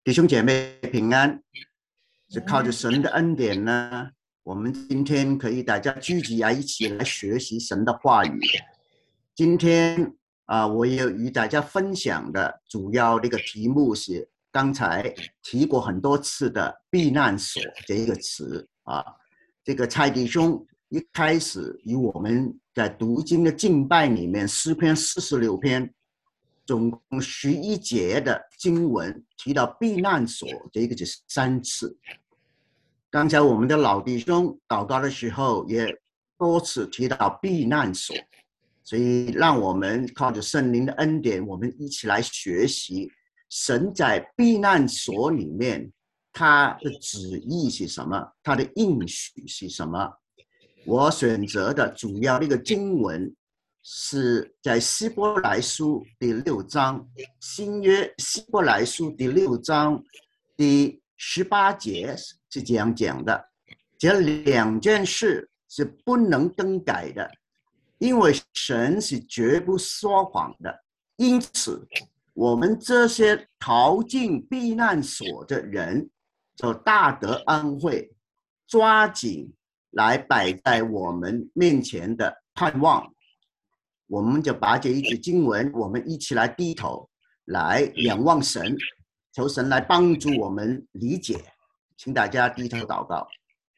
弟兄姐妹平安，是靠着神的恩典呢，我们今天可以大家聚集一起来学习神的话语。今天我也与大家分享的主要这个题目是刚才提过很多次的避难所这一个词啊。这个蔡弟兄一开始与我们在读经的敬拜里面，诗篇46篇。总共11节的经文提到避难所，这个是3次。刚才我们的老弟兄祷告的时候也多次提到避难所，所以让我们靠着圣灵的恩典，我们一起来学习神在避难所里面他的旨意是什么，他的应许是什么。我选择的主要的一个经文是在希伯来书第6章，新约希伯来书第6章第18节是这样讲的：这2件事是不能更改的，因为神是绝不说谎的。因此，我们这些逃进避难所的人，就大得安慰，抓紧来摆在我们面前的盼望。我们就把这一节经文，我们一起来低头来仰望神，求神来帮助我们理解。请大家低头祷告。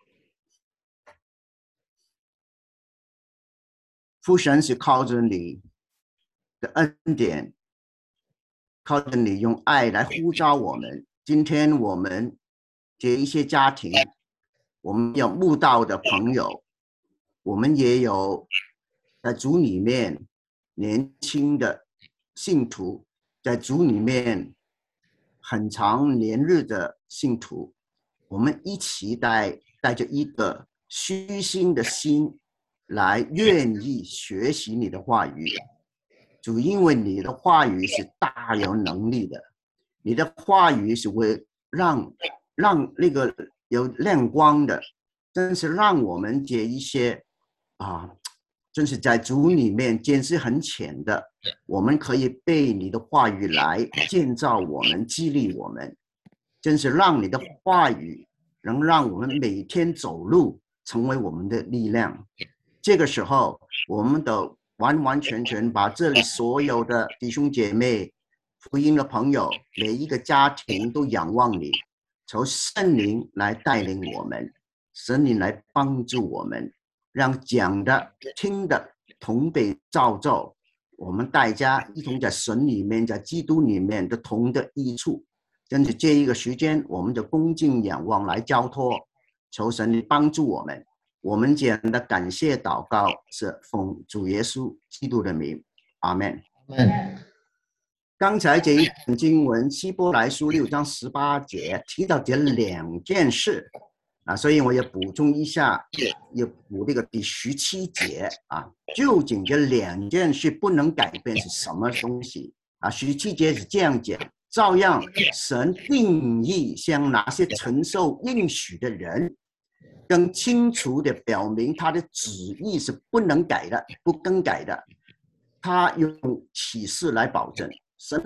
父神是靠着你的恩典，靠着你用爱来呼召我们。今天我们这一些家庭，我们有慕道的朋友，我们也有在主里面年轻的信徒，在主里面很长年日的信徒，我们一起带着一个虚心的心来愿意学习你的话语。主，因为你的话语是大有能力的，你的话语是会让那个有亮光的，真是让我们这一些真是在主里面见识很浅的，我们可以被你的话语来建造我们，激励我们，真是让你的话语能让我们每天走路成为我们的力量。这个时候，我们都完完全全把这里所有的弟兄姐妹、福音的朋友，每一个家庭都仰望你，求圣灵来带领我们，圣灵来帮助我们，让讲的听的同被造就，我们大家一同在神里面，在基督里面的同的益处。真是这一个时间，我们就恭敬仰望来交托，求神帮助我们。我们这样的感谢祷告是奉主耶稣基督的名，阿们。刚才这一段经文希伯来书6章18节提到这2件事所以我也补充一下，也补这个第17节究竟这2件事不能改变是什么东西17节是这样讲：照样神定义向那些承受应许的人，更清楚地表明他的旨意是不能改的、不更改的。他用启示来保证，神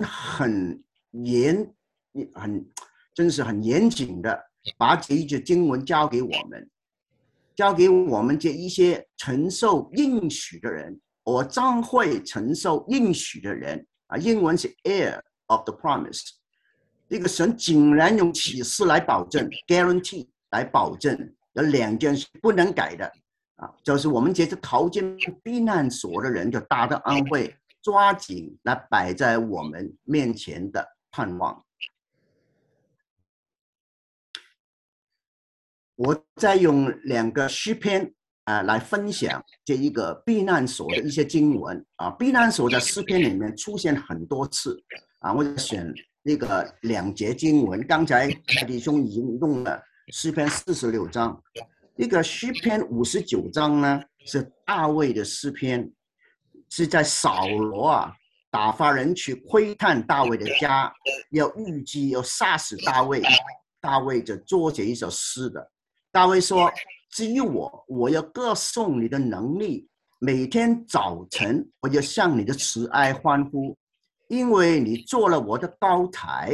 真是很严谨的把这一节经文交给我们，这一些承受应许的人，我将会承受应许的人英文是 heir of the promise。这个神竟然用启示来保证 ，guarantee 来保证有2件事不能改的就是我们这些逃进避难所的人就大得安慰，抓紧来摆在我们面前的盼望。我再用2个诗篇来分享这一个避难所的一些经文避难所在诗篇里面出现很多次我选那个2节经文。刚才弟兄已经用了诗篇46章，这个诗篇59章呢是大卫的诗篇，是在扫罗打发人去窥探大卫的家，要预计要杀死大卫，大卫就作这一首诗的。大卫说：至于我要歌颂你的能力，每天早晨我要向你的慈爱欢呼，因为你做了我的高台，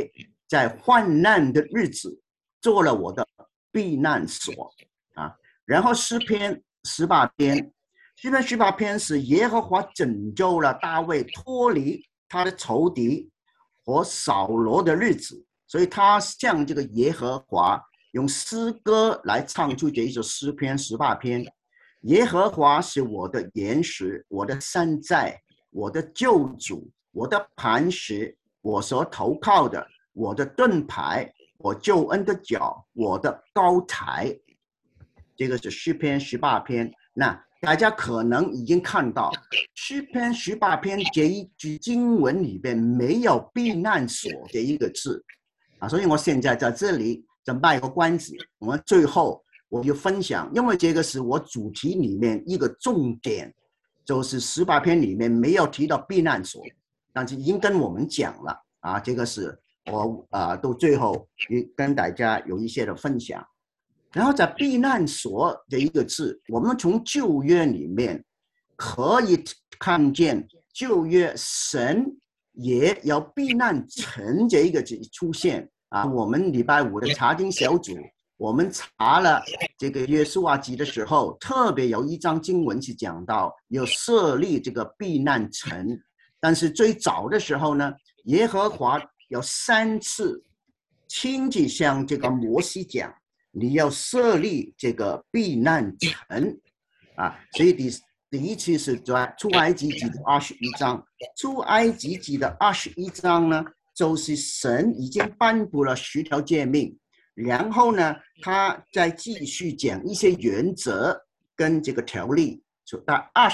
在患难的日子做了我的避难所啊。然后诗篇18篇，诗篇18篇是耶和华拯救了大卫脱离他的仇敌和扫罗的日子，所以他向这个耶和华用诗歌来唱出这一首诗篇18篇。耶和华是我的岩石，我的山寨，我的救主，我的磐石，我所投靠的，我的盾牌，我救恩的脚，我的高台。这个是诗篇18篇。那大家可能已经看到，诗篇18篇这一句经文里边没有避难所这一个字啊，所以我现在在这里就卖个关子，我们最后我就分享，因为这个是我主题里面一个重点，就是18篇里面没有提到避难所，但是已经跟我们讲了啊，这个是我到最后也跟大家有一些的分享。然后在避难所这一个字，我们从旧约里面可以看见旧约神也有避难城这一个字出现啊。我们礼拜5的查经小组，我们查了这个约书亚记的时候，特别有一章经文是讲到有设立这个避难城，但是最早的时候呢，耶和华有3次亲自向这个摩西讲，你要设立这个避难城啊，所以第一次是在出埃及记的21章，出埃及记的21章呢，就是神已经颁布了10条诫命，然后呢，他再继续讲一些原则跟这个条例。到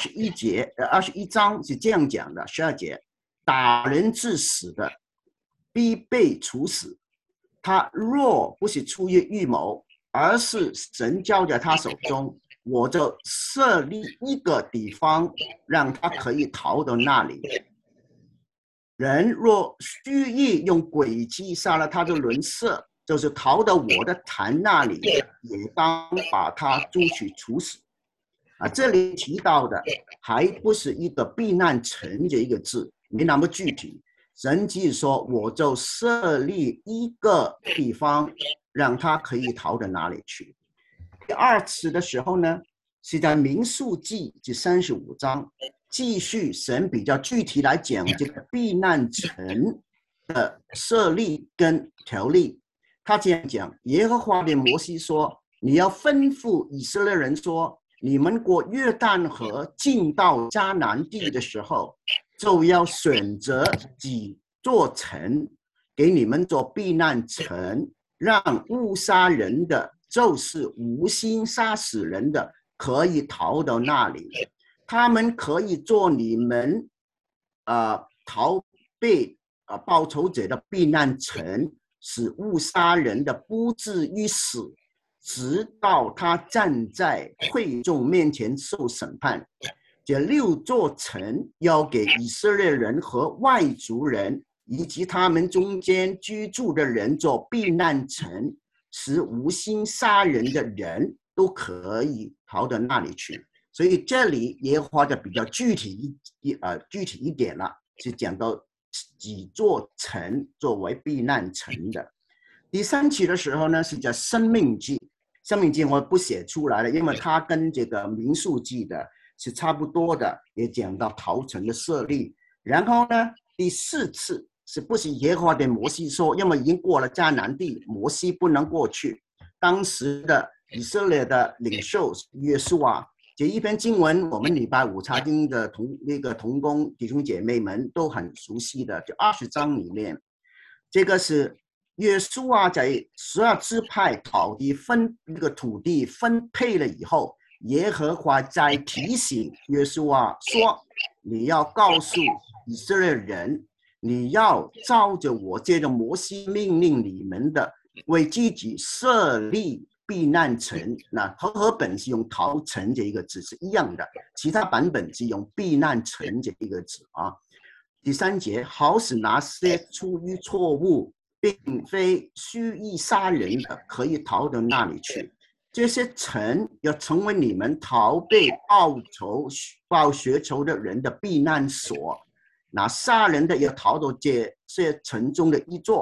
21章是这样讲的，12节，打人致死的，必被处死。他若不是出于预谋，而是神交在他手中，我就设立一个地方，让他可以逃到那里。人若蓄意用诡计杀了他的邻舍，就是逃到我的坛那里，也当把他捉去处死。啊，这里提到的还不是一个避难城这一个字，没那么具体。神只说，我就设立一个地方，让他可以逃到哪里去。第2次的时候呢，是在民数记第35章，继续神比较具体来讲这个避难城的设立跟条例。他这样讲，耶和华对摩西说，你要吩咐以色列人说，你们过约旦河进到迦南地的时候，就要选择几座城给你们做避难城，让误杀人的，就是无心杀死人的，可以逃到那里。他们可以做你们逃避报仇者的避难城，使误杀人的不至于死，直到他站在会众面前受审判。这6座城要给以色列人和外族人以及他们中间居住的人做避难城，使无心杀人的人都可以逃到那里去。所以这里也画的比较具体一点了，是讲到几座城作为避难城的。第3期的时候呢，是叫生命记。生命记我不写出来了，因为它跟这个民数记的是差不多的，也讲到逃城的设立。然后呢，第4次是不是耶和华对摩西说，因为已经过了迦南地，摩西不能过去。当时的以色列的领袖约书亚，这一篇经文我们礼拜5查经的同工弟兄姐妹们都很熟悉的，就20章里面，这个是约书亚在12支派土地分配了以后，耶和华在提醒约书亚说，你要告诉以色列人，你要照着我借着摩西命令你们的，为自己设立避难城。那和合本是用逃城这一个字是一样的，其他版本是用避难城这一个字啊。第3节，好使那些出于错误并非蓄意杀人的，可以逃到那里去。这些城要成为你们逃避报血仇的人的避难所。那杀人的要逃到这些城中的一座，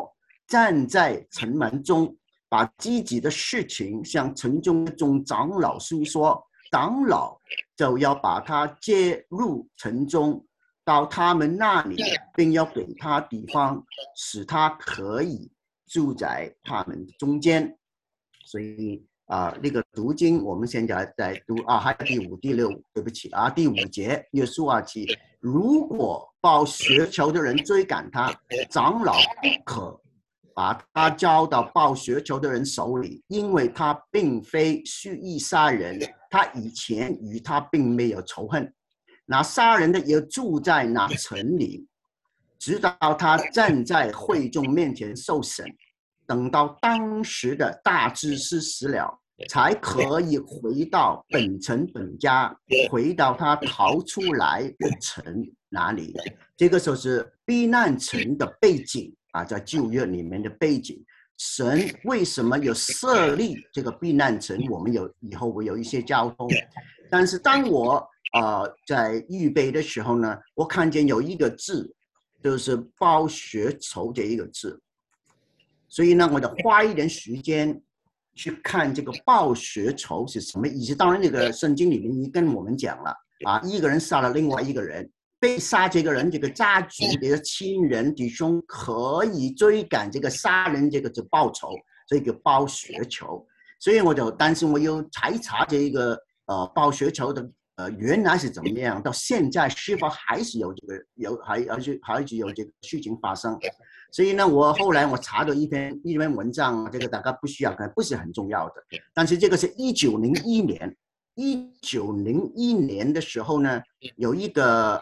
站在城门中，把自己的事情向城中的众长老诉说，长老就要把他接入城中，到他们那里，并要给他地方，使他可以住在他们中间。所以那个读经我们现在在读还有第5、第6，对不起第5节，约书亚记，如果报血仇的人追赶他，长老不可把他交到报血仇的人手里，因为他并非蓄意杀人，他以前与他并没有仇恨。那杀人的也住在那城里，直到他站在会众面前受审，等到当时的大祭司死了，才可以回到本城本家，回到他逃出来的城哪里。这个就是避难城的背景在旧约里面的背景。神为什么有设立这个避难城？我们以后会有一些交通。但是当我在预备的时候呢，我看见有一个字，就是报血仇这一个字，所以呢，我就花一点时间去看这个报血仇是什么意思。当然，那个圣经里面已经跟我们讲了一个人杀了另外一个人，被杀这个人，这个家族的亲人弟兄可以追赶这个杀人这个就报仇，这个报血仇。所以我就担心，我又查这个报血仇的原来是怎么样，到现在是否还是有这个还是有这个事情发生。所以呢，我后来查了一篇文章，这个大概不需要看，不是很重要的。但是这个是1901年，1901年的时候呢，有一个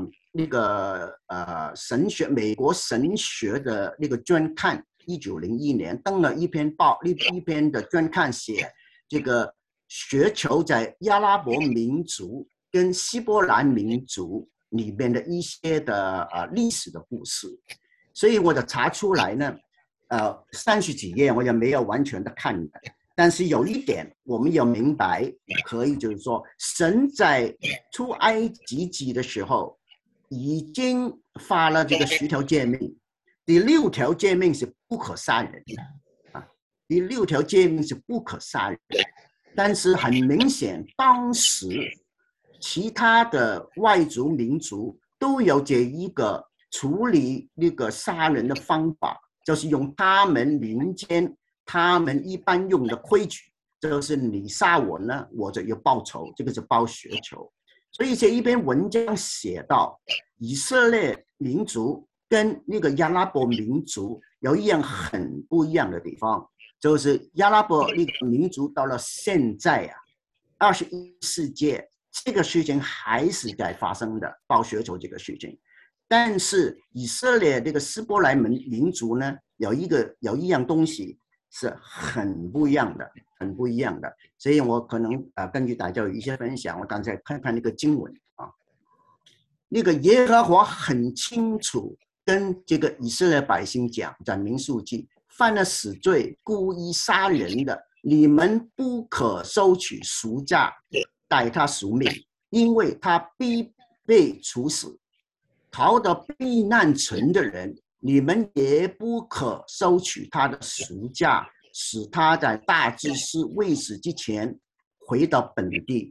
神学，美国神学的那个专刊，1901年登了一篇的专刊，写这个血仇在阿拉伯民族跟希伯来民族里面的一些的历史的故事。所以我就查出来呢，30几页我也没有完全的看的，但是有一点我们要明白，可以就是说，神在出埃及记的时候已经发了这个10条诫命，第6条诫命是不可杀人第6条诫命是不可杀人，但是很明显，当时其他的外族民族都有这一个处理那个杀人的方法，就是用他们民间他们一般用的规矩，就是你杀我呢，我就要报仇，这个是报血仇。所以这一篇文章写到，以色列民族跟那个阿拉伯民族有一样很不一样的地方，就是阿拉伯那个民族到了现在21世纪，这个事情还是在发生的，报血仇这个事情。但是以色列这个希伯来民族呢，有一样东西是很不一样的，很不一样的。所以我可能根据大家有一些分享，我刚才看那个经文那个耶和华很清楚跟这个以色列百姓讲，在民数记，犯了死罪、故意杀人的，你们不可收取赎价，代他赎命，因为他必被处死。逃到避难城的人，你们也不可收取他的赎价，使他在大祭司未死之前回到本地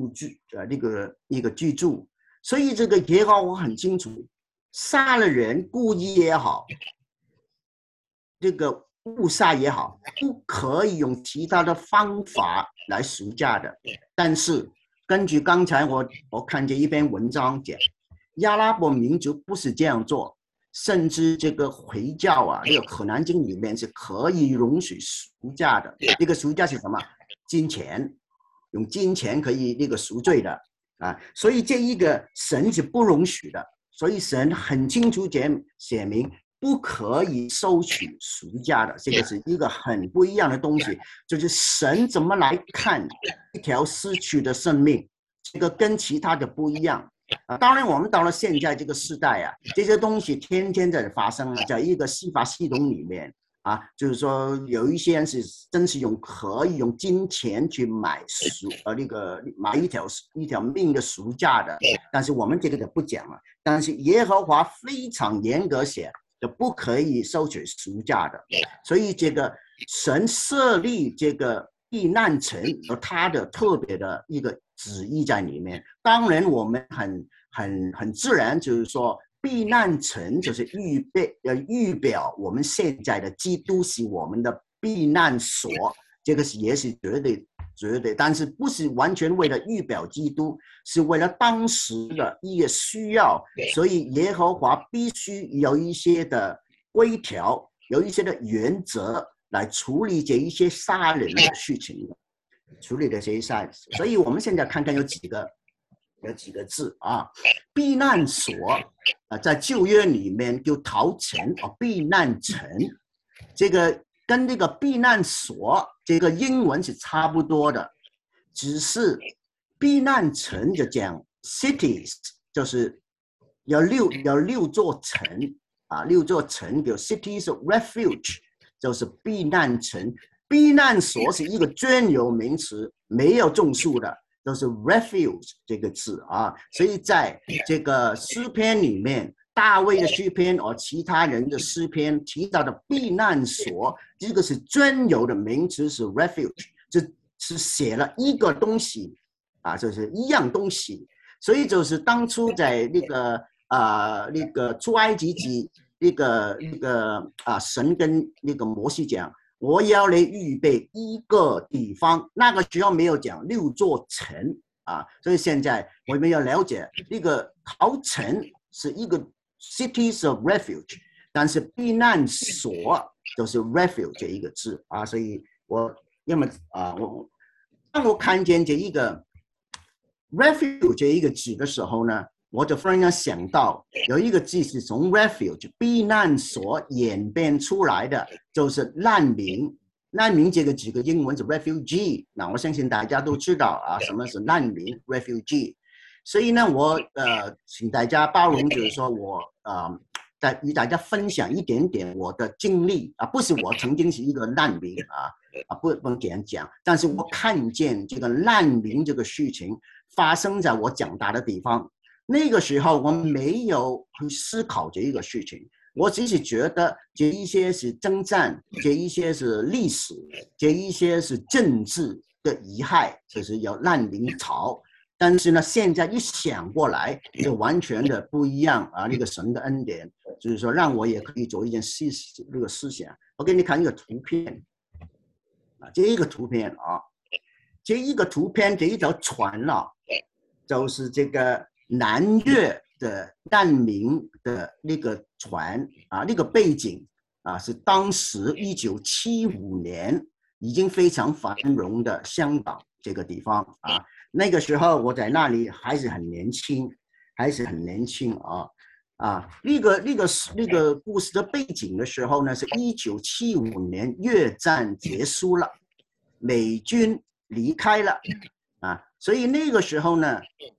居住。所以这个耶和华很清楚，杀了人，故意也好，这个误杀也好，不可以用其他的方法来赎价的。但是根据刚才我看见一篇文章讲，阿拉伯民族不是这样做，甚至这个回教这个可兰经里面是可以容许赎价的。这个赎价是什么？金钱，用金钱可以那个赎罪的所以这一个神是不容许的，所以神很清楚写明不可以收取赎价的。这个是一个很不一样的东西，就是神怎么来看一条失去的生命，这个跟其他的不一样。当然我们到了现在这个时代这些东西天天在发生在一个司法系统里面就是说有一些人是真是可以用金钱去买一条命的赎价的，但是我们这个就不讲了。但是耶和华非常严格写， 就不可以收取赎价的。所以这个神设立这个避难城有它的特别的一个旨意在里面。当然，我们很自然就是说，避难城就是预表我们现在的基督是我们的避难所，这个也是绝对，但是不是完全为了预表基督，是为了当时的一个需要，所以耶和华必须有一些的规条，有一些的原则来处理这一些杀人的事情，处理的这些杀人。所以我们现在看看有几个字啊，避难所在旧约里面就逃城避难城，这个跟那个避难所这个英文是差不多的，只是避难城就讲 cities， 就是有六座城啊，6座城有 cities of refuge， 就是避难城。避难所是一个专有名词，没有众数的，都是 refuge 这个字啊。所以在这个诗篇里面，大卫的诗篇或其他人的诗篇提到的避难所，这个是专有的名词，是 refuge， 是写了一个东西啊，就是一样东西。所以就是当初在那个出埃及记神跟那个摩西讲，我要来预备一个地方，那个时候没有讲6座城啊，所以现在我们要了解那个逃城是一个 cities of refuge， 但是避难所就是 refuge 这一个字啊，所以当我看见这一个 refuge 这一个字的时候呢，我就忽然想到有一个字是从 refuge 避难所演变出来的，就是难民。难民这个字的英文是 refugee， 那我相信大家都知道啊，什么是难民 refugee。所以呢，我请大家包容，就是说我与大家分享一点点我的经历啊，不是我曾经是一个难民不能这样讲，但是我看见这个难民这个事情发生在我长大的地方。那个时候我没有去思考这一个事情，我只是觉得这一些是征战，这一些是历史，这一些是政治的遗害，就是有难民潮。但是呢，现在一想过来，就完全的不一样啊！那个神的恩典，就是说让我也可以做一件那个思想。我给你看一个图片啊，这一个图片啊，这一条船就是这个南越的难民的那个船啊，那个背景啊，是当时1975年已经非常繁荣的香港这个地方啊。那个时候我在那里还是很年轻那个故事的背景的时候呢，是1975年越战结束了，美军离开了所以那个时候呢，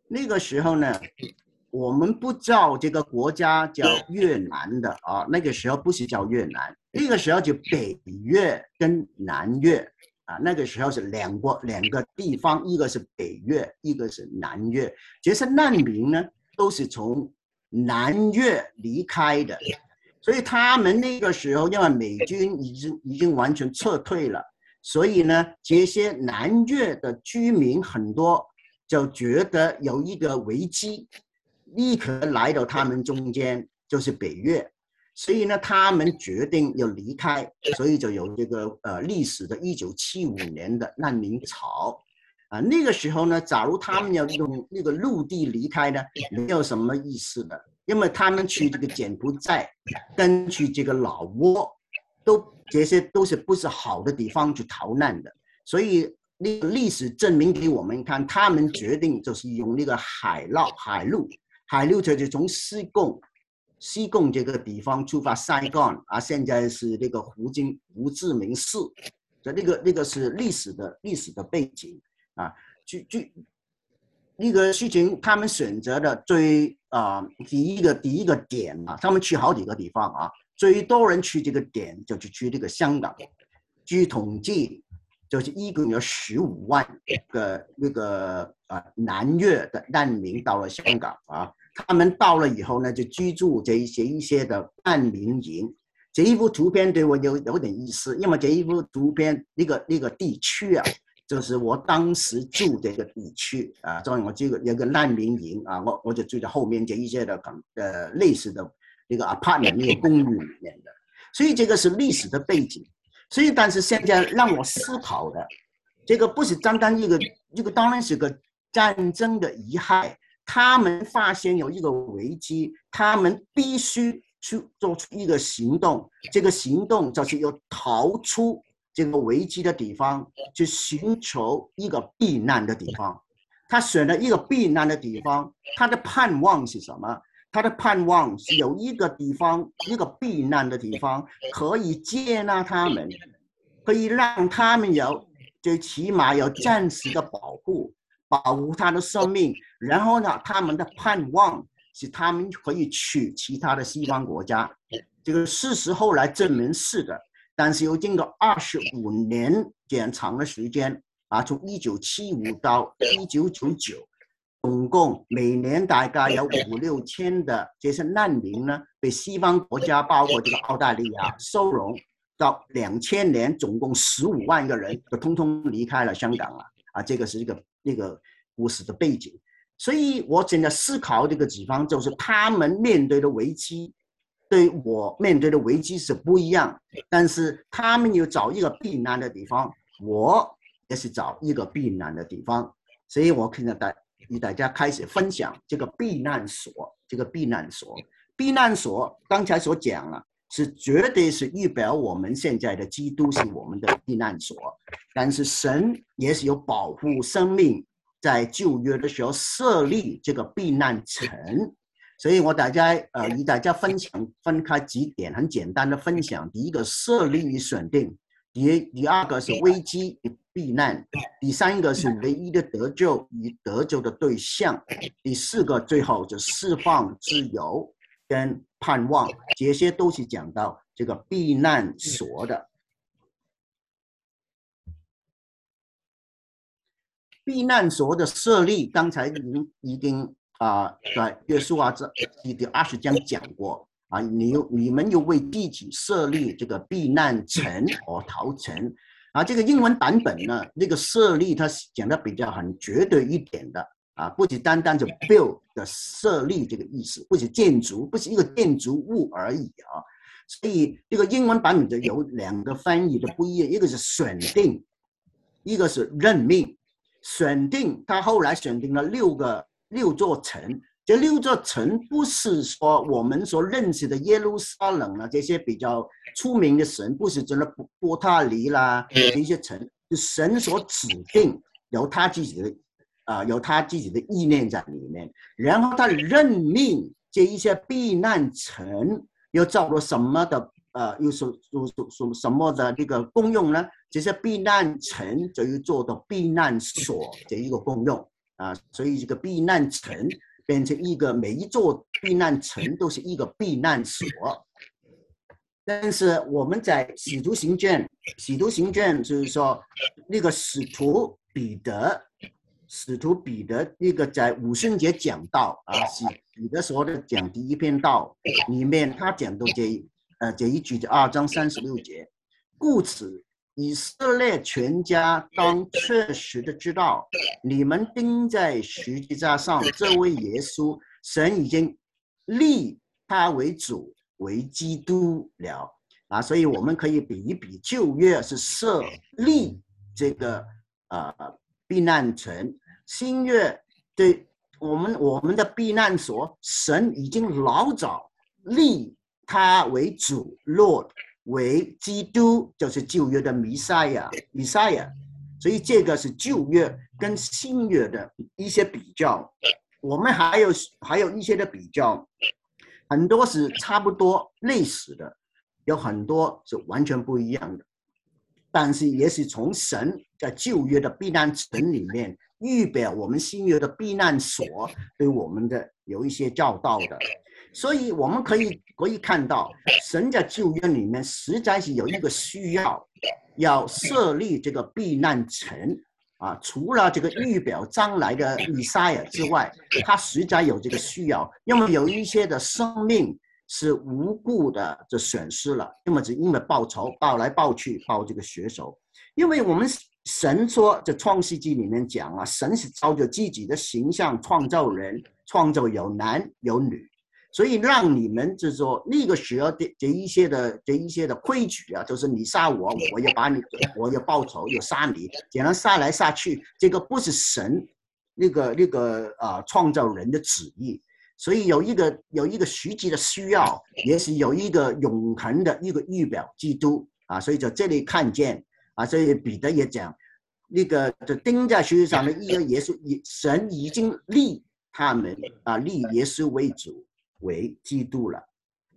我们不叫这个国家叫越南的那个时候不是叫越南，那个时候就北越跟南越那个时候是两个地方，一个是北越，一个是南越。这些难民呢，都是从南越离开的，所以他们那个时候因为美军已经完全撤退了，所以呢，这些南越的居民很多就觉得有一个危机，立刻来到他们中间，就是北越。所以呢，他们决定要离开，所以就有这个历史的1975年的难民潮那个时候呢，假如他们要用那个陆地离开呢，没有什么意思的，因为他们去这个柬埔寨跟去这个老挝，这些都是不是好的地方去逃难的，所以那个历史证明给我们看，他们决定就是用那个海路就是从西贡这个地方出发，Saigon现在是那个胡志明市，那个是历史的背景那个事情他们选择的第一个点他们去好几个地方最多人去这个点就是去这个香港，据统计就是一共有15万个那个南越的难民到了香港他们到了以后呢，就居住一些的难民营。这一幅图片对我有点意思，因为这一幅图片那个地区啊，就是我当时住的一个地区啊，所以我这个有个难民营啊，我就住在后面这一些的类似的那个 apartment 那个公寓里面的，所以这个是历史的背景。所以，但是现在让我思考的，这个不是单单一个当然是个战争的遗害，他们发现有一个危机，他们必须去做出一个行动，这个行动就是要逃出这个危机的地方，去寻求一个避难的地方。他选了一个避难的地方，他的盼望是什么？他的盼望是有一个地方，一个避难的地方，可以接纳他们，可以让他们最起码有暂时的保护他的生命。然后呢，他们的盼望是他们可以去其他的西方国家。这个事实后来证明是的，但是又经过25年这样长的时间啊，从1975到1999。总共每年大概有5、6千的这些难民呢，被西方国家，包括这个澳大利亚收容。到2000年，总共15万个人就通通离开了香港了啊！这个是一个故事的背景。所以我现在思考这个地方，就是他们面对的危机，对我面对的危机是不一样，但是他们有找一个避难的地方，我也是找一个避难的地方。所以我现在与大家开始分享这个避难所。避难所刚才所讲了，是绝对是预表我们现在的基督是我们的避难所，但是神也是有保护生命，在旧约的时候设立这个避难城。所以我与大家分开几点很简单的分享。第一个，设立与选定；第二个是危机与避难；第三个是唯一的得救与得救的对象；第四个，最后就释放、自由跟盼望，这些都是讲到这个避难所的。避难所的设立，刚才已经在约书亚记第20章讲过啊，你们又为自己设立这个避难城或逃城啊。这个英文版本呢，那个设立它讲的比较很绝对一点的啊，不是单单就 build 的设立这个意思，不是建筑，不是一个建筑物而已啊。所以这个英文版本就有2个翻译的不一样，一个是选定，一个是任命。选定，他后来选定了6座城，这6座城不是说我们所认识的耶路撒冷啊，这些比较出名的城，不是真的波塔黎啦这些城，是神所指定，有他自己的意念在里面，然后他任命这一些避难城又造了什么的又什么的这个功用呢？这些避难城就要做到避难所这一个功用啊，所以这个避难城变成每一座避难城都是一个避难所。但是我们在使徒行传就是说那个使徒彼得那个在五旬节讲道啊，彼得所的讲第一篇道里面，他讲到这一句2章36节，故此以色列全家当确实的知道，你们钉在十字架上这位耶稣，神已经立他为主为基督了啊！所以我们可以比一比，旧约是设立这个避难城，新约对我们的避难所，神已经老早立他为主 Lord 为基督，就是旧约的弥赛亚，所以这个是旧约跟新约的一些比较。我们还有一些的比较，很多是差不多类似的，有很多是完全不一样的，但是也是从神在旧约的避难城里面预表我们新约的避难所对我们的有一些教导的。所以我们可以看到，神在旧约里面实在是有一个需要，要设立这个避难城除了这个预表将来的以赛亚之外，他实在有这个需要，因为有一些的生命是无故的就损失了，要么只因为报仇，报来报去，报这个血手。因为我们神说，在创世纪里面讲神是照着自己的形象创造人，创造有男有女，所以让你们就是说那个时候的这一些的规矩就是你杀我，我要把你，我要报仇，要杀你，这样杀来杀去，这个不是神创造人的旨意。所以有一个实际的需要，也是有一个永恒的一个预表基督所以在这里看见所以彼得也讲，那个钉在十字架上的一个耶稣，神已经立他们立耶稣为主为基督了。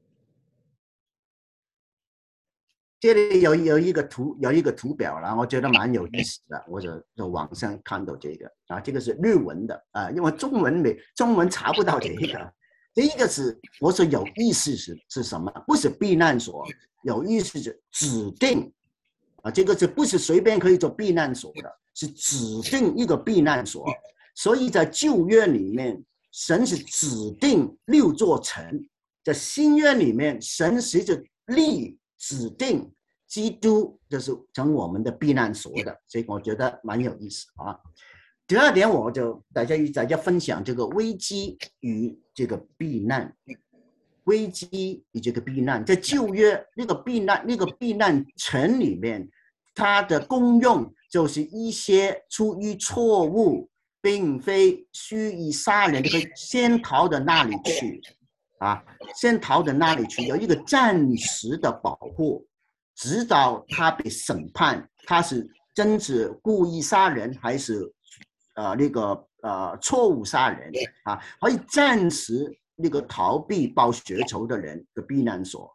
这里有一个图表了，我觉得蛮有意思的，我在网上看到这个这个是日文的因为中文查不到这个。这一个是我说有意思是什么？不是避难所，有意思是指定这个是不是随便可以做避难所的？是指定一个避难所。所以在旧约里面，神是指定6座城；在新约里面，神是指定基督就是成我们的避难所的，所以我觉得蛮有意思第二点，我就大家分享这个危机与这个避难。危机与这个避难，在旧约那个避难城里面，它的功用就是一些出于错误，并非蓄意杀人的，先逃到那里去先逃到那里去，有一个暂时的保护，直到他被审判，他是真是故意杀人还是错误杀人可以暂时逃避报血仇的人的避难所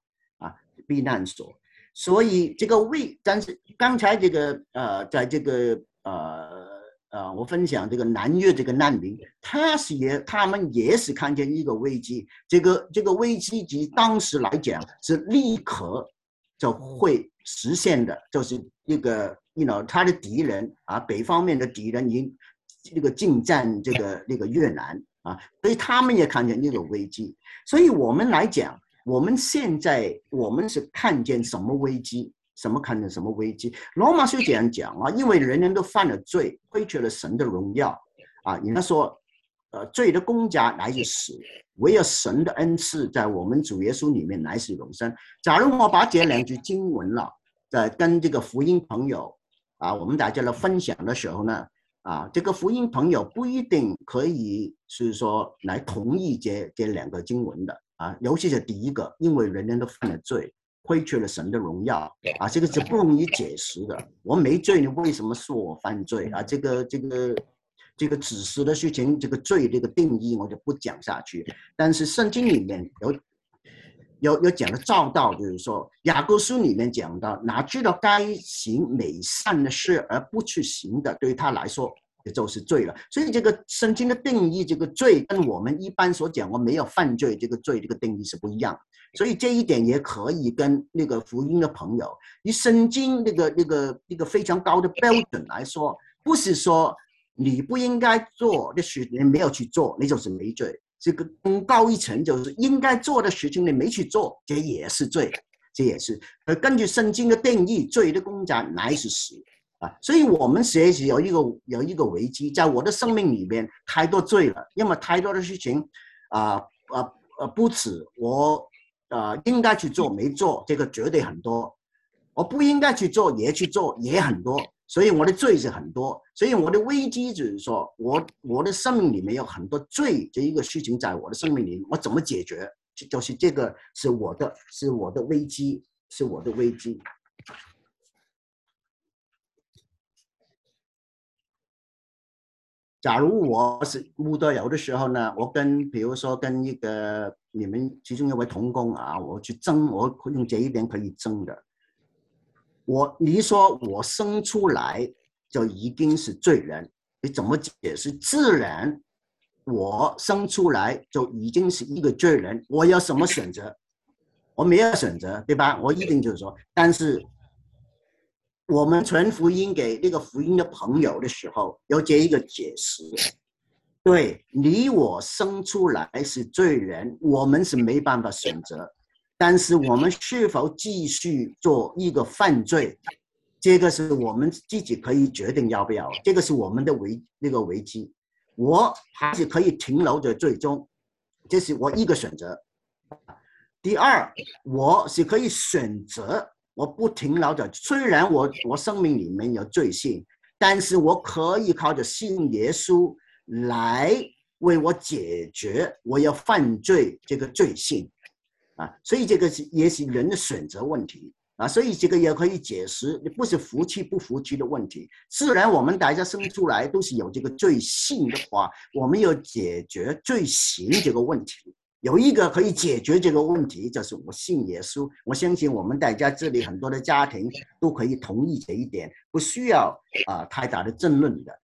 所以这个但是刚才这个在这个我分享这个南越这个难民，他们也是看见一个危机，这个危机及当时来讲是立刻就会实现的，就是他的敌人北方面的敌人已经进占这个越南所以他们也看见这个危机。所以我们来讲，我们现在是看见什么危机？看见什么危机？罗马书这样讲因为人人都犯了罪，亏缺了神的荣耀人家说罪的工价乃是死，唯有神的恩赐在我们主耶稣里面乃是永生。假如我把这2句经文跟这个福音朋友我们大家来分享的时候呢这个福音朋友不一定可以是说来同意这2个经文的尤其是第一个，因为人人都犯了罪，亏缺了神的荣耀这个是不容易解释的。我没罪，你为什么说我犯罪这个指示的事情，这个罪这个定义我就不讲下去。但是圣经里面有讲的照到，就是说雅各书里面讲到，哪知道该行美善的事而不去行的，对他来说也就是罪了。所以这个圣经的定义，这个罪跟我们一般所讲我没有犯罪这个罪这个定义是不一样。所以这一点也可以跟那个福音的朋友以圣经那个非常高的标准来说，不是说你不应该做的事你没有去做，你就是没罪。这个更高一层，就是应该做的事情你没去做，这也是罪，这也是。根据圣经的定义，罪的工价乃是死所以我们学习有一个危机，在我的生命里面太多罪了，因为太多的事情不止我应该去做没做，这个绝对很多。我不应该去做也去做也很多，所以我的罪是很多。所以我的危机就是说我的生命里面有很多罪这一个事情在我的生命里，我怎么解决？就是这个是我的危机，是我的危机。假如我是慕道友的时候呢，我比如说跟一个你们其中一位同工我去争，我用这一点可以争的。你说我生出来就一定是罪人，你怎么解释？自然我生出来就已经是一个罪人，我有什么选择？我没有选择，对吧？我一定就是说，但是我们传福音给那个福音的朋友的时候，有这一个解释。对，你我生出来是罪人，我们是没办法选择，但是我们是否继续做一个犯罪，这个是我们自己可以决定要不要，这个是我们的危机。我还是可以停留在最终，这是我一个选择。第二，我是可以选择我不停留在，虽然我生命里面有罪性，但是我可以靠着信耶稣来为我解决我要犯罪这个罪性啊，所以这个也是人的选择问题啊，所以这个也可以解释，不是服气不服气的问题。自然我们大家生出来都是有这个罪性的话，我们要解决罪行这个问题。有一个可以解决这个问题，就是我信耶稣。我相信我们大家这里很多的家庭都可以同意这一点，不需要太大的争论的。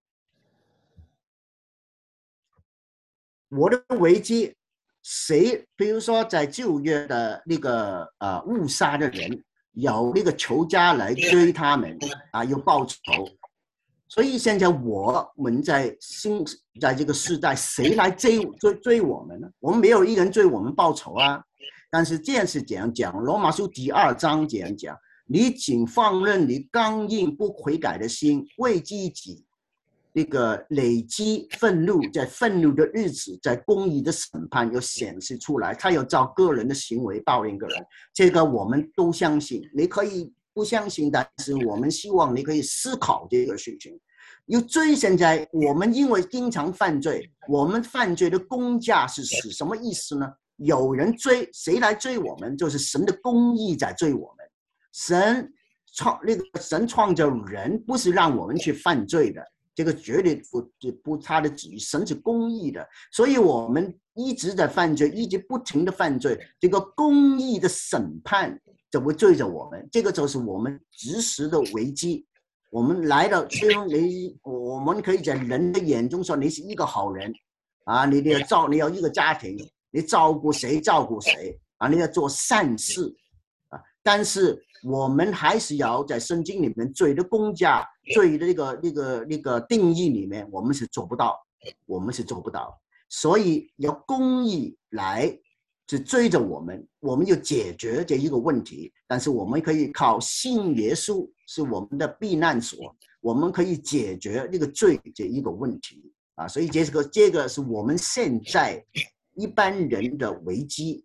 我的危机，谁比如说在旧约的那个误杀的人，有那个仇家来追他们有报仇，所以现在我们在这个时代，谁来追我们呢？我们没有一个人追我们报仇啊。但是这样是这样讲，罗马书第2章这样讲：你仅放任你刚硬不悔改的心，为自己那个累积愤怒，在愤怒的日子，在公义的审判又显示出来，他有照个人的行为报应个人。这个我们都相信，你可以不相信，但是我们希望你可以思考这个事情。有罪，现在我们因为经常犯罪，我们犯罪的公价是什么意思呢？有人追，谁来追我们？就是神的公义在追我们。神创造人，不是让我们去犯罪的。这个绝对不他的旨意，神是公义的，所以我们一直在犯罪，一直不停的犯罪，这个公义的审判就会追着我们，这个就是我们直时的危机。我们来到，虽然我们可以在人的眼中说你是一个好人你要一个家庭，你照顾谁你要做善事但是我们还是要在圣经里面罪的公价、罪的那个定义里面，我们是做不到，所以要公义来去追着我们，我们就解决这一个问题。但是我们可以靠信耶稣是我们的避难所，我们可以解决这个罪这一个问题所以这个是我们现在一般人的危机。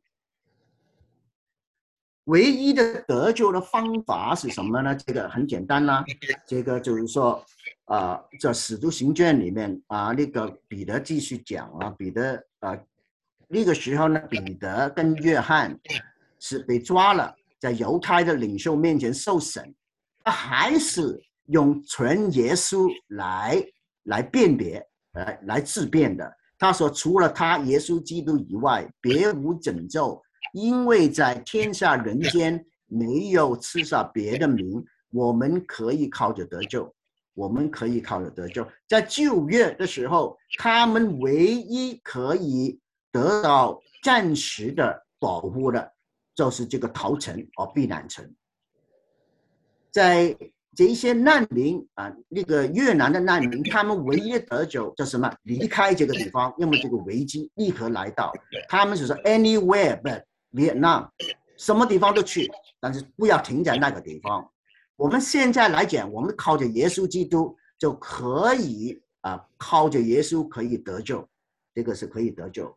唯一的得救的方法是什么呢？这个很简单啦，这个就是说在使徒行传里面那个彼得继续讲彼得那个时候呢，彼得跟约翰是被抓了，在犹太的领袖面前受审，他还是用传耶稣来辨别来自辩的。他说除了他耶稣基督以外，别无拯救。因为在天下人间没有赐下别的名，我们可以靠着得救。在旧约的时候，他们唯一可以得到暂时的保护的，就是这个逃城避难城。在这些难民那个越南的难民，他们唯一的得救就是什么？离开这个地方，因为这个危机立刻来到。他们是说 anywhere but Vietnam， 什么地方都去，但是不要停在那个地方。我们现在来讲，我们靠着耶稣基督就可以靠着耶稣可以得救，这个是可以得救。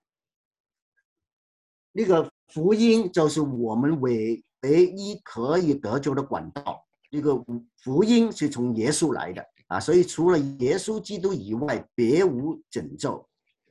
那个福音就是我们唯一可以得救的管道。这个福音是从耶稣来的所以除了耶稣基督以外，别无拯救。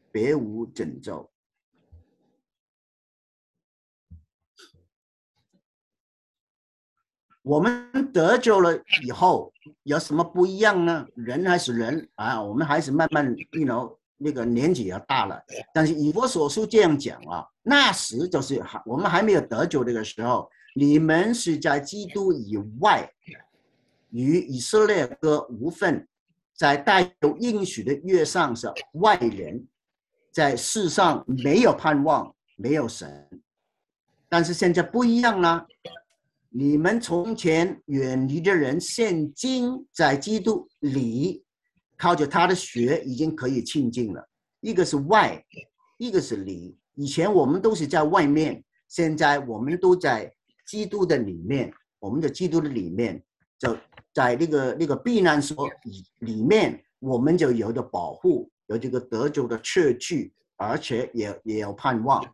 我们得救了以后有什么不一样呢？人还是人我们还是慢慢那个年纪也大了。但是以弗所书这样讲那时就是我们还没有得救这个时候，你们是在基督以外，与以色列歌无分，在带有应许的约上是外人，在世上没有盼望，没有神。但是现在不一样了， 你们从前远离的人，现今在基督里，靠着他的血已经可以亲近了。一个是外，一个是里。以前我们都是在外面，现在我们都在基督的里面。我们的基督的里面，就在那个避难所里面，我们就有的保护，有这个得救的确据，而且也有盼望。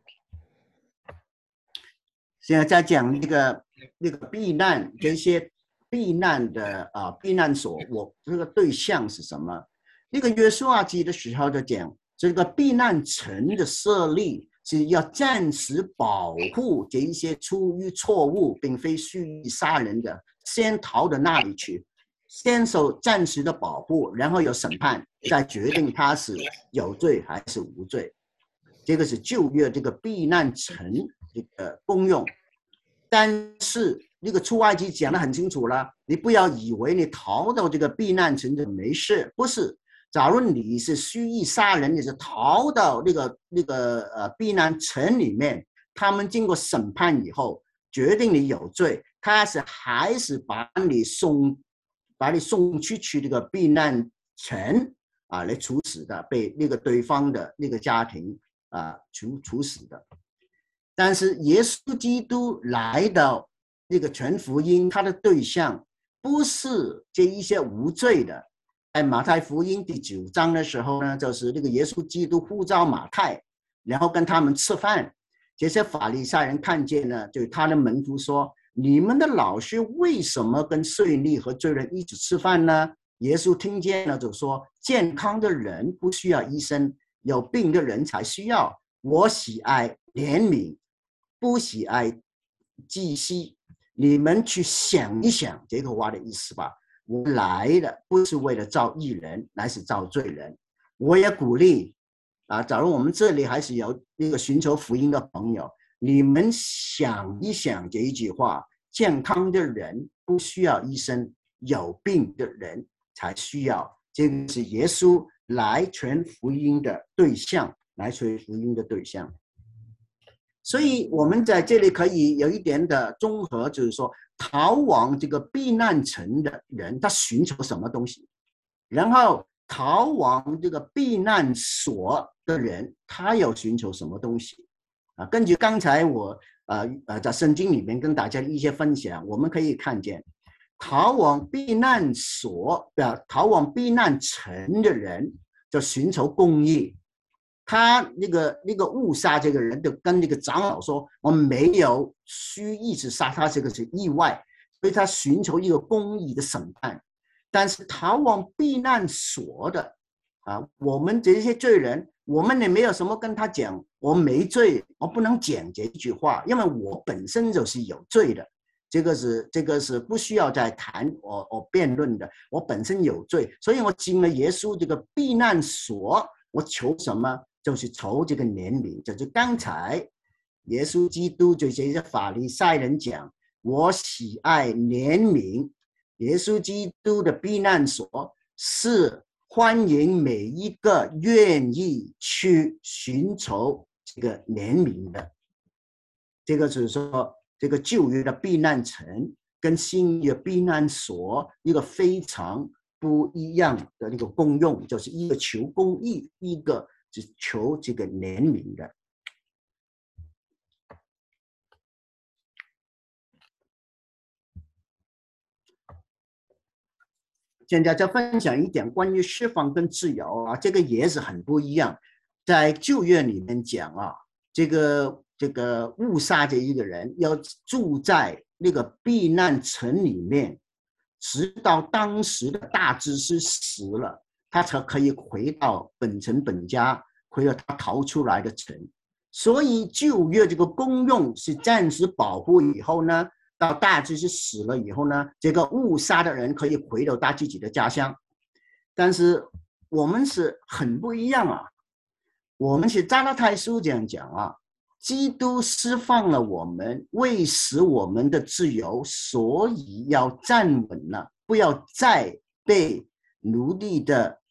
现在在讲那个避难，这些避难的避难所，我这个对象是什么？那个约书亚记的时候就讲，这个避难城的设立是要暂时保护这一些出于错误并非蓄意杀人的，先逃到那里去，先受暂时的保护，然后有审判，再决定他是有罪还是无罪。这个是旧约这个避难城这个功用。但是那个出埃及讲得很清楚了，你不要以为你逃到这个避难城就没事，不是。假如你是蓄意杀人，你是逃到那个避难城里面，他们经过审判以后决定你有罪，他还是把你送去这个避难城来处死的，被那个对方的那个家庭处死的。但是耶稣基督来到那个全福音，他的对象不是这一些无罪的。在马太福音第9章的时候呢，就是那个耶稣基督呼召马太，然后跟他们吃饭。这些法利赛人看见呢，就他的门徒说：“你们的老师为什么跟税吏和罪人一起吃饭呢？”耶稣听见了就说：“健康的人不需要医生，有病的人才需要。我喜爱怜悯，不喜爱祭司。你们去想一想这个话的意思吧。我来的不是为了造义人，乃是造罪人。”我也鼓励假如我们这里还是有那个寻求福音的朋友，你们想一想这一句话：健康的人不需要医生，有病的人才需要。这个是耶稣来传福音的对象，来传福音的对象。所以我们在这里可以有一点的综合，就是说逃往这个避难城的人，他寻求什么东西？然后逃往这个避难所的人，他要寻求什么东西？根据刚才我在圣经里面跟大家的一些分享，我们可以看见，逃往避难所逃往避难城的人，就寻求公义。他那个误杀这个人，就跟那个长老说：“我没有蓄意去杀他，这个是意外。”所以他寻求一个公义的审判。但是逃往避难所的我们这些罪人，我们也没有什么跟他讲我没罪，我不能讲这句话，因为我本身就是有罪的。这个是不需要再谈我辩论的，我本身有罪，所以我进了耶稣这个避难所，我求什么？就是求这个怜悯。就是刚才耶稣基督对这些法利赛人讲：“我喜爱怜悯。”耶稣基督的避难所是欢迎每一个愿意去寻求这个怜悯的。这个就是说，这个旧约的避难城跟新约避难所一个非常不一样的那个功用，就是一个求公义，一个是求这个怜悯的。现在再分享一点关于释放跟自由这个也是很不一样。在旧约里面讲这个误杀这一个人要住在那个避难城里面，直到当时的大祭司死了，他才可以回到本城本家，回到他逃出来的城。所以旧约这个功用是暂时保护以后呢，到大祭司死了以后呢，这个误杀的人可以回到他自己的家乡。但是我们是很不一样我们是加拉太书这样讲基督释放了我们，为使我们的自由，所以要站稳了，不要再被奴隶的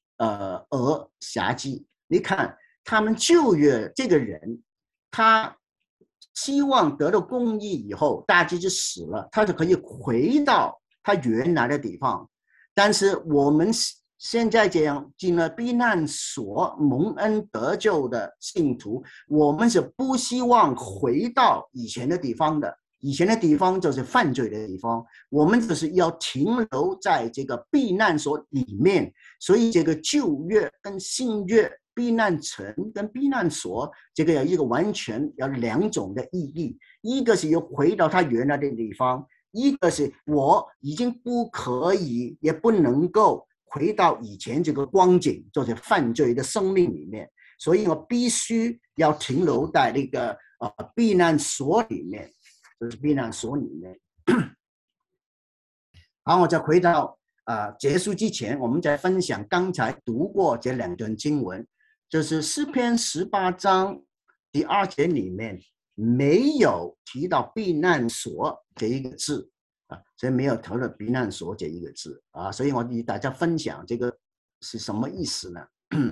辖制。你看他们旧约这个人，他希望得到公义以后，大祭司死了，他就可以回到他原来的地方。但是我们现在这样进了避难所蒙恩得救的信徒，我们是不希望回到以前的地方的。以前的地方就是犯罪的地方，我们就是要停留在这个避难所里面。所以这个旧约跟新约，避难城跟避难所，这个有一个完全有两种的意义，一个是要回到他原来的地方，一个是我已经不可以也不能够回到以前这个光景，就是犯罪的生命里面，所以我必须要停留在那个避难所里面，就是避难所里面。好，我再回到结束之前，我们再分享刚才读过这两段经文，就是诗篇18章第2节里面没有提到避难所这一个字所以没有提到避难所这一个字所以我与大家分享这个是什么意思呢？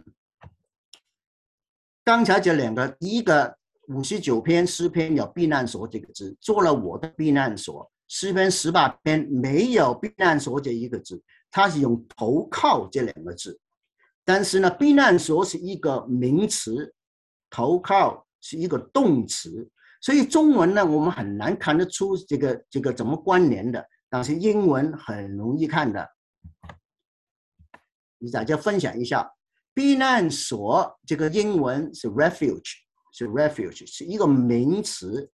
刚才这两个，第一个59篇诗篇有避难所这个字，做了我的避难所。诗篇18篇没有避难所这一个字，它是用投靠这两个字。但是呢，避难所是一个名词，投靠是一个动词，所以中文呢我们很难看得出这个怎么关联的，但是英文很容易看的。与大家分享一下，避难所这个英文是 refuge， 是一个名词，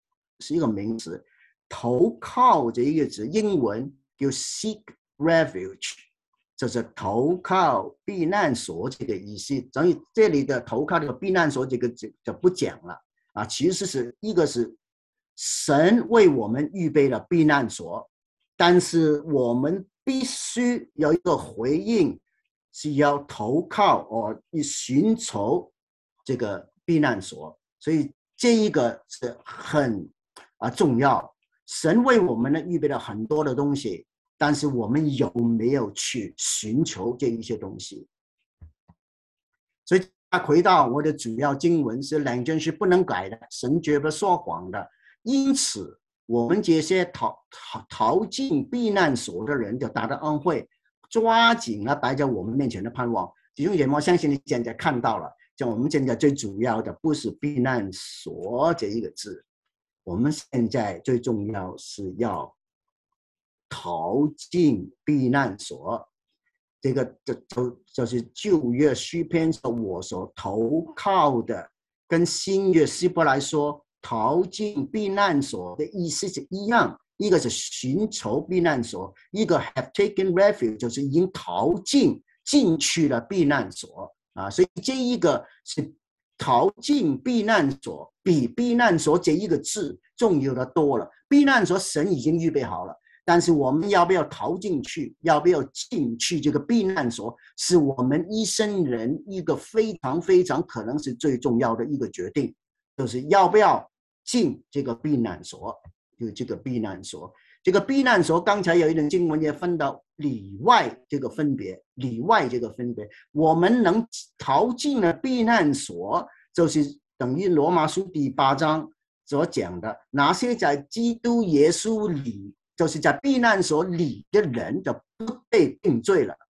投靠这一个字，英文叫 seek refuge， 就是投靠避难所这个意思。所以这里的投靠这个避难所这个字就不讲了其实是一个是神为我们预备了避难所，但是我们必须有一个回应，是要投靠寻求这个避难所，所以这一个是很重要。神为我们呢预备了很多的东西，但是我们有没有去寻求这一些东西？所以回到我的主要经文是两件事不能改的，神绝不说谎的。因此我们这些逃进避难所的人就大的恩惠，抓紧了摆在我们面前的盼望。弟兄姐妹，我相信你现在看到了，就我们现在最主要的不是避难所这一个字，我们现在最重要是要逃进避难所。这个就是旧约诗篇我所投靠的，跟新约希伯来说逃进避难所的意思是一样，一个是寻求避难所，一个 have taken refuge 就是已经逃进去了避难所所以这一个是逃进避难所，比避难所这一个字重要的多了。避难所神已经预备好了，但是我们要不要逃进去，要不要进去这个避难所，是我们一生人一个非常非常可能是最重要的一个决定，就是要不要进这个避难所。就这个避难所，这个避难所刚才有一段经文也分到里外这个分别，我们能逃进了避难所，就是等于罗马书第8章所讲的，那些在基督耶稣里，就是在避难所里的人就不被定罪了，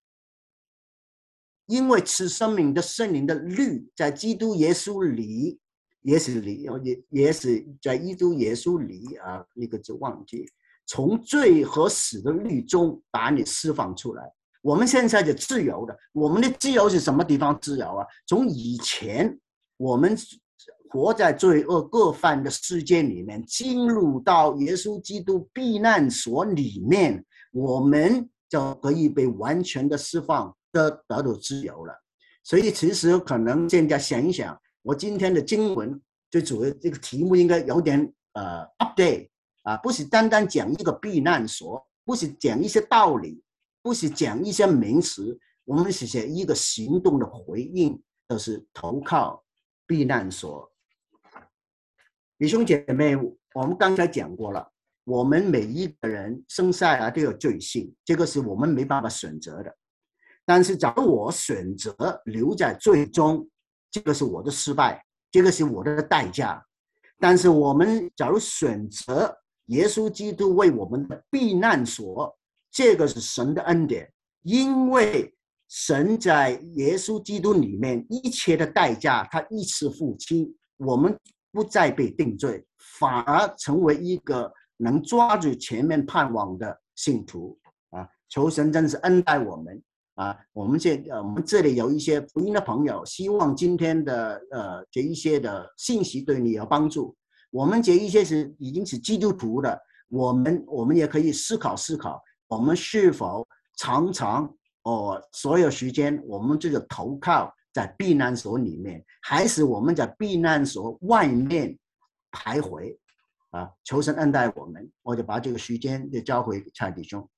因为赐生命的圣灵的律在基督耶稣里，也是在基督耶稣里那个就忘记，从罪和死的律中把你释放出来。我们现在就自由的，我们的自由是什么地方自由从以前我们活在罪恶各犯的世界里面，进入到耶稣基督避难所里面，我们就可以被完全的释放，得到自由了。所以其实可能现在想一想，我今天的经文最主要这个题目应该有点update 不是单单讲一个避难所，不是讲一些道理，不是讲一些名词，我们是写一个行动的回应，就是投靠避难所。弟兄姐妹，我们刚才讲过了，我们每一个人生下来都有罪性，这个是我们没办法选择的。但是假如我选择留在罪中，这个是我的失败，这个是我的代价。 但是我们假如选择耶稣基督为我们的避难所，这个是神的恩典，因为神在耶稣基督里面一切的代价，他一次付清，我们不再被定罪，反而成为一个能抓住前面盼望的信徒啊！求神真是恩待我们啊！我们这里有一些福音的朋友，希望今天的这一些的信息对你有帮助。我们这一些已经是基督徒的，我们也可以思考，我们是否常常所有时间我们这个投靠在避难所里面，还是我们在避难所外面徘徊啊？求神恩待我们，我就把这个时间就交回蔡弟兄。